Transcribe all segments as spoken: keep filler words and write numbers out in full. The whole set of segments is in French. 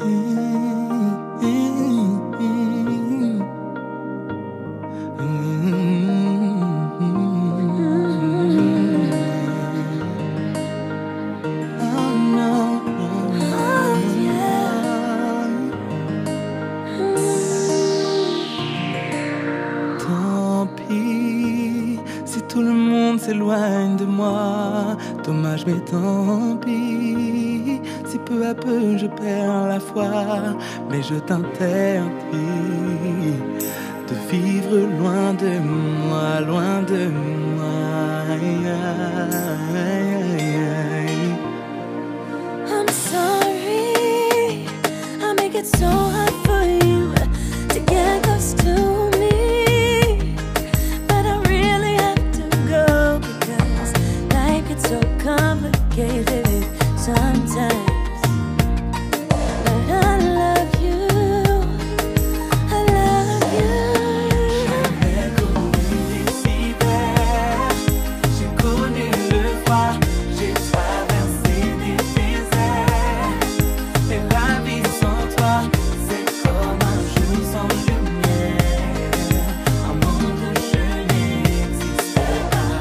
S'éloigne de moi, dommage mais tant pis. Si peu à peu je perds la foi, mais je t'interdis de vivre loin de moi, loin de moi. I'm sorry, I make it so hard for you to get close to me. So complicated sometimes, but I love you, I love you. J'avais connu des hivers, j'ai connu le froid, j'ai traversé des déserts. Et la vie sans toi, c'est comme un jour sans lumière, un monde où je n'existe pas.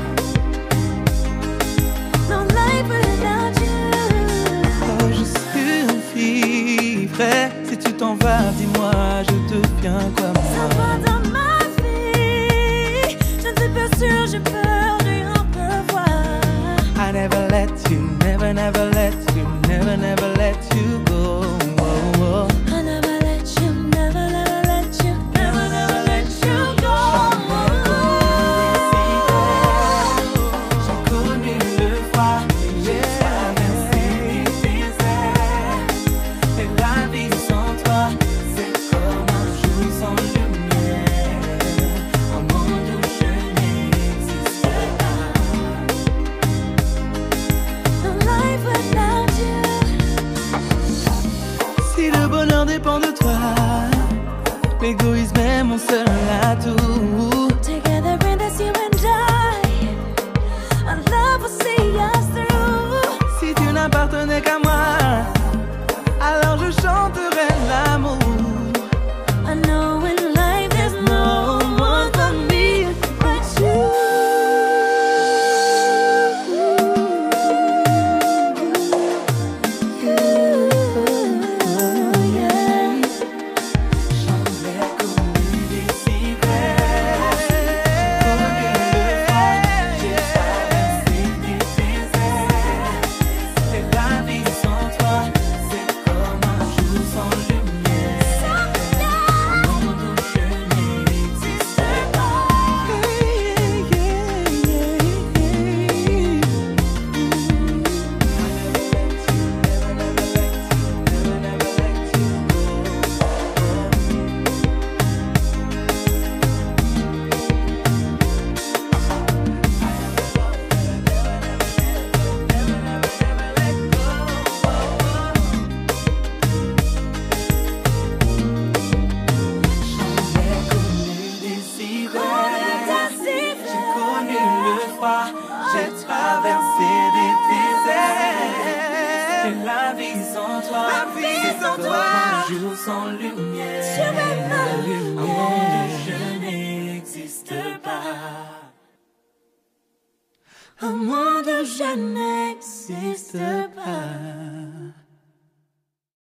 Si tu t'en vas, dis-moi, je deviens comme moi. Ça va dans ma vie, je ne suis pas sûre, j'ai peur de rien revoir. I never let you, never, never let you, never, never let you go. Oh, oh. I never let you, never, never let you, never, never let you go. J'ai connu le froid, j'ai traversé des déserts. Et la vie sans toi, c'est comme un jour sans lumière, un monde où je n'existe pas. No life without you. Si le bonheur dépend de toi, l'égoïsme est mon seul atout. Together in this you and I, our love will see us through. Si tu n'appartenais qu'à moi, alors je chanterai l'amour. I know in life there's no one for me but you. J'avais connu des hivers, j'ai connu le froid, j'ai traversé des déserts. Et la vie sans toi, c'est comme un jour sans lumière, un monde où je n'existe pas. J'ai connu des hivers, j'ai connu le froid, j'ai traversé des déserts. Et la vie sans toi, c'est comme un jour sans lumière, un monde où je n'existe pas, un monde où je n'existe pas.